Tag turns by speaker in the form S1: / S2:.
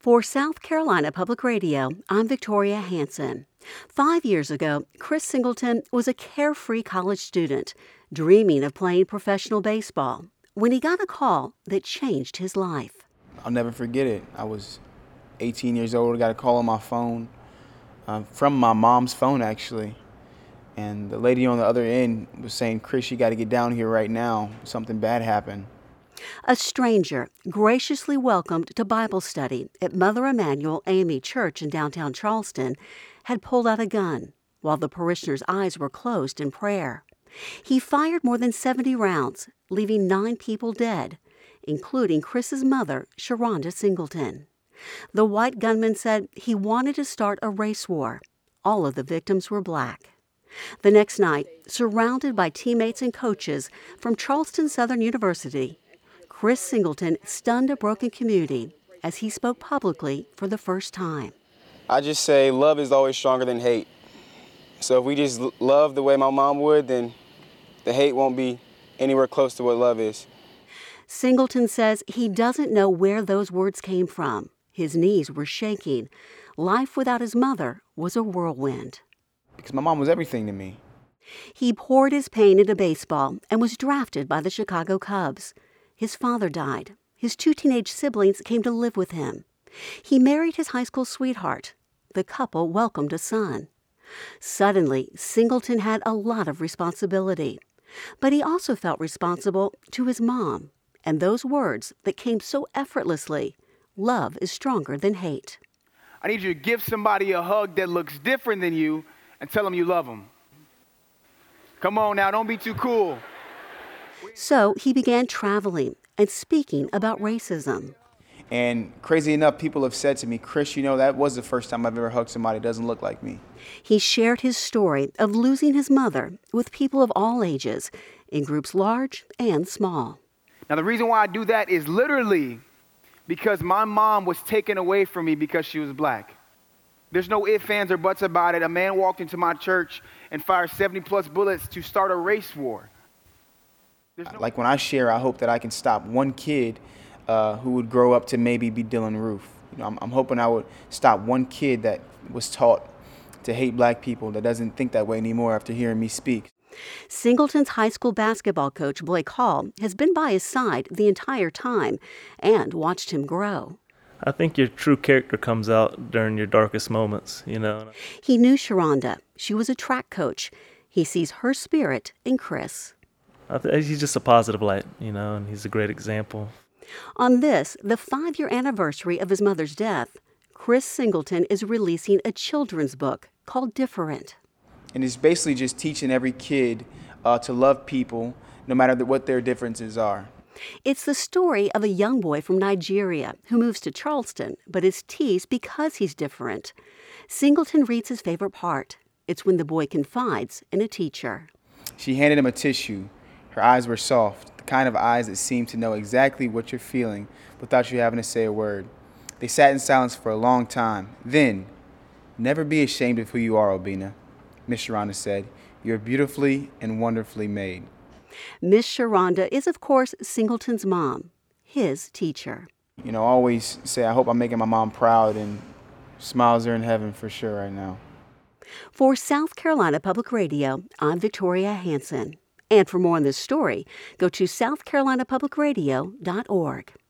S1: For South Carolina Public Radio, I'm Victoria Hanson. 5 years ago, Chris Singleton was a carefree college student, dreaming of playing professional baseball, when he got a call that changed his life.
S2: I'll never forget it. I was 18 years old, I got a call on my phone, from my mom's phone actually. And the lady on the other end was saying, "Chris, you got to get down here right now. Something bad happened."
S1: A stranger graciously welcomed to Bible study at Mother Emanuel AME Church in downtown Charleston had pulled out a gun while the parishioners' eyes were closed in prayer. He fired more than 70 rounds, leaving 9 people dead, including Chris's mother, Sharonda Singleton. The white gunman said he wanted to start a race war. All of the victims were black. The next night, surrounded by teammates and coaches from Charleston Southern University, Chris Singleton stunned a broken community as he spoke publicly for the first time.
S3: I just say love is always stronger than hate. So if we just love the way my mom would, then the hate won't be anywhere close to what love is.
S1: Singleton says he doesn't know where those words came from. His knees were shaking. Life without his mother was a whirlwind.
S2: Because my mom was everything to me.
S1: He poured his pain into baseball and was drafted by the Chicago Cubs. His father died. His 2 teenage siblings came to live with him. He married his high school sweetheart. The couple welcomed a son. Suddenly, Singleton had a lot of responsibility. But he also felt responsible to his mom and those words that came so effortlessly. Love is stronger than hate.
S4: I need you to give somebody a hug that looks different than you and tell them you love them. Come on now, don't be too cool.
S1: So he began traveling and speaking about racism.
S2: And crazy enough, people have said to me, "Chris, you know, that was the first time I've ever hugged somebody that doesn't look like me."
S1: He shared his story of losing his mother with people of all ages, in groups large and small.
S4: Now the reason why I do that is literally because my mom was taken away from me because she was black. There's no ifs, ands, or buts about it. A man walked into my church and fired 70+ bullets to start a race war.
S2: Like when I share, I hope that I can stop one kid who would grow up to maybe be Dylan Roof. You know, I'm hoping I would stop one kid that was taught to hate black people, that doesn't think that way anymore after hearing me speak.
S1: Singleton's high school basketball coach, Blake Hall, has been by his side the entire time and watched him grow.
S5: I think your true character comes out during your darkest moments, you know.
S1: He knew Sharonda. She was a track coach. He sees her spirit in Chris.
S5: He's just a positive light, you know, and he's a great example.
S1: On this, the 5-year anniversary of his mother's death, Chris Singleton is releasing a children's book called Different.
S2: And it's basically just teaching every kid to love people, no matter what their differences are.
S1: It's the story of a young boy from Nigeria who moves to Charleston, but is teased because he's different. Singleton reads his favorite part. It's when the boy confides in a teacher.
S2: She handed him a tissue. Her eyes were soft, the kind of eyes that seem to know exactly what you're feeling without you having to say a word. They sat in silence for a long time. Then, "Never be ashamed of who you are, Obina," Miss Sharonda said. "You're beautifully and wonderfully made."
S1: Miss Sharonda is, of course, Singleton's mom, his teacher.
S2: You know, I always say I hope I'm making my mom proud, and smiles are in heaven for sure right now.
S1: For South Carolina Public Radio, I'm Victoria Hanson. And for more on this story, go to southcarolinapublicradio.org.